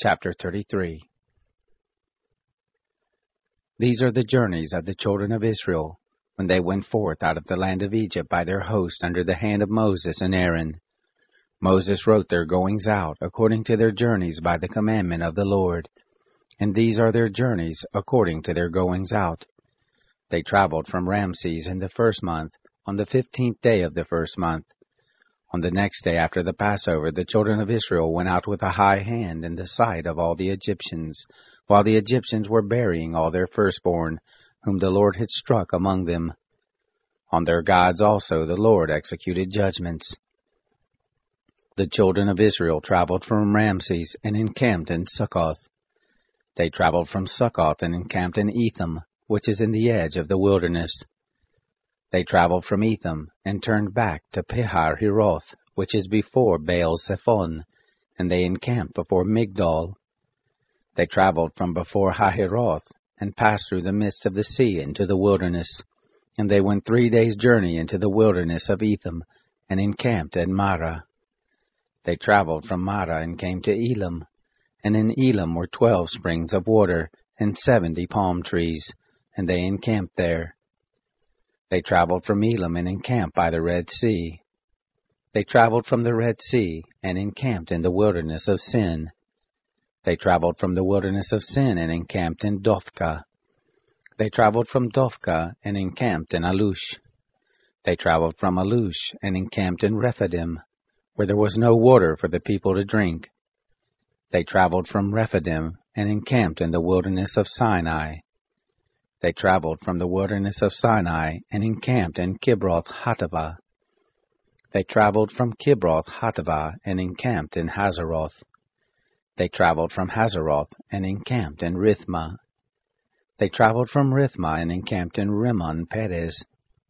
Chapter 33. These are the journeys of the children of Israel, when they went forth out of the land of Egypt by their host under the hand of Moses and Aaron. Moses wrote their goings out according to their journeys by the commandment of the Lord. And these are their journeys according to their goings out. They traveled from Ramses in the first month, on the 15th day of the first month. On the next day after the Passover, the children of Israel went out with a high hand in the sight of all the Egyptians, while the Egyptians were burying all their firstborn, whom the Lord had struck among them. On their gods also the Lord executed judgments. The children of Israel traveled from Ramses and encamped in Succoth. They traveled from Succoth and encamped in Etham, which is in the edge of the wilderness. They traveled from Etham and turned back to Pihar-Hiroth, which is before Baal-Zephon, and they encamped before Migdol. They traveled from before Hahiroth and passed through the midst of the sea into the wilderness, and they went 3 days' journey into the wilderness of Etham and encamped at Marah. They traveled from Marah and came to Elam, and in Elam were 12 springs of water and 70 palm trees, and they encamped there. They traveled from Elam and encamped by the Red Sea. They traveled from the Red Sea and encamped in the wilderness of Sin. They traveled from the wilderness of Sin and encamped in Dophkah. They traveled from Dophkah and encamped in Alush. They traveled from Alush and encamped in Rephidim, where there was no water for the people to drink. They traveled from Rephidim and encamped in the wilderness of Sinai. They traveled from the wilderness of Sinai and encamped in Kibroth-Hattaavah. They traveled from Kibroth-Hattaavah and encamped in Hazeroth. They traveled from Hazeroth and encamped in Rithmah. They traveled from Rithmah and encamped in Rimmon-Perez.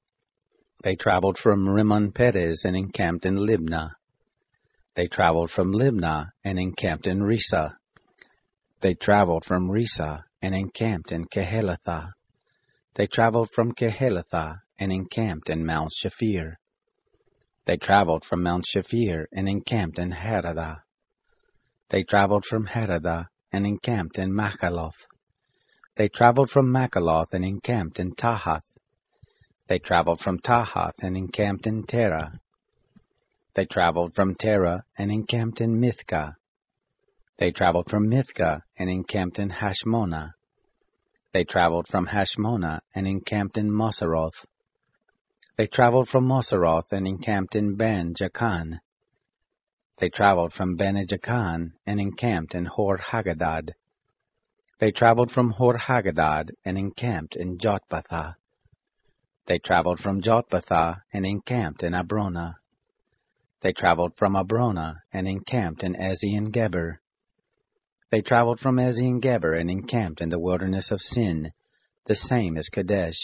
They traveled from Rimmon-Perez and encamped in Libnah. They traveled from Libnah and encamped in Rissah. They traveled from Rissah and encamped in Kehelathah. They traveled from Kehelathah and encamped in Mount Shafir. They traveled from Mount Shafir and encamped in Haradah. They traveled from Haradah and encamped in Makaloth. They traveled from Makaloth and encamped in Tahath. They traveled from Tahath and encamped in Terah. They traveled from Terah and encamped in Mithkah. They traveled from Mithkah and encamped in Hashmonah. They traveled from Hashmonah and encamped in Moseroth. They traveled from Moseroth and encamped in Ben-Jaakan. They traveled from Ben-Jaakan and encamped in Hor-Hagadad. They traveled from Hor-Hagadad and encamped in Jotbathah. They traveled from Jotbathah and encamped in Abronah. They traveled from Abronah and encamped in Ezion-Geber. They traveled from Ezion-Geber and encamped in the wilderness of Sin, the same as Kadesh.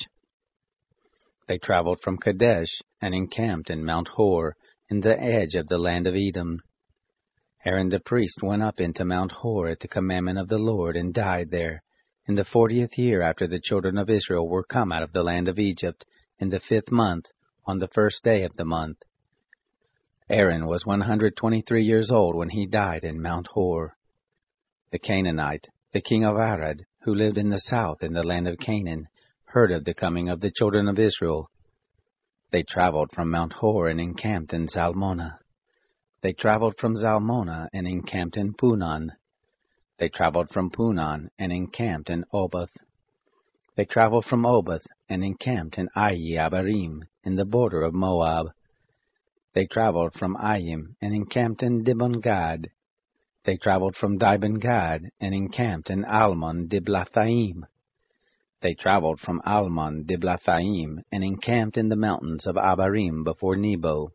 They traveled from Kadesh and encamped in Mount Hor, in the edge of the land of Edom. Aaron the priest went up into Mount Hor at the commandment of the Lord and died there, in the 40th year after the children of Israel were come out of the land of Egypt, in the 5th month, on the 1st day of the month. Aaron was 123 years old when he died in Mount Hor. The Canaanite, the king of Arad, who lived in the south in the land of Canaan, heard of the coming of the children of Israel. They traveled from Mount Hor and encamped in Zalmonah. They traveled from Zalmonah and encamped in Punon. They traveled from Punon and encamped in Oboth. They traveled from Oboth and encamped in Ayi-Abarim, in the border of Moab. They traveled from Ayim and encamped in Dibon-Gad. They traveled from Dibon-Gad and encamped in Almon-Diblathaim. They traveled from Almon-Diblathaim and encamped in the mountains of Abarim before Nebo.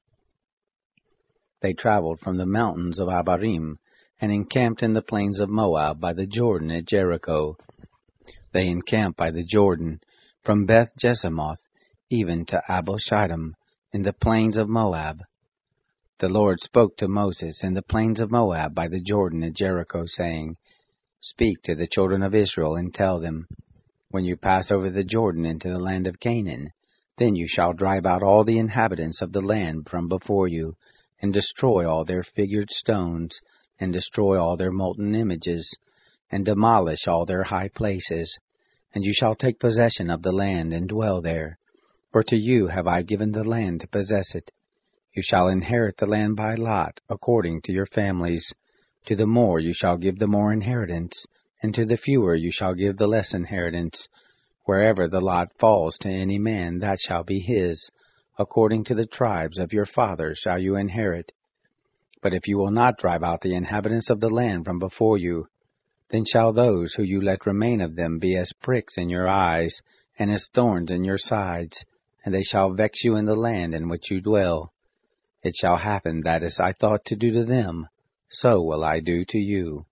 They traveled from the mountains of Abarim and encamped in the plains of Moab by the Jordan at Jericho. They encamped by the Jordan from Beth-Jesimoth even to Abel-Shittim in the plains of Moab. The Lord spoke to Moses in the plains of Moab by the Jordan at Jericho, saying, Speak to the children of Israel and tell them, When you pass over the Jordan into the land of Canaan, then you shall drive out all the inhabitants of the land from before you, and destroy all their figured stones, and destroy all their molten images, and demolish all their high places. And you shall take possession of the land and dwell there. For to you have I given the land to possess it. You shall inherit the land by lot, according to your families. To the more you shall give the more inheritance, and to the fewer you shall give the less inheritance. Wherever the lot falls to any man, that shall be his. According to the tribes of your fathers shall you inherit. But if you will not drive out the inhabitants of the land from before you, then shall those who you let remain of them be as pricks in your eyes, and as thorns in your sides, and they shall vex you in the land in which you dwell. It shall happen that as I thought to do to them, so will I do to you.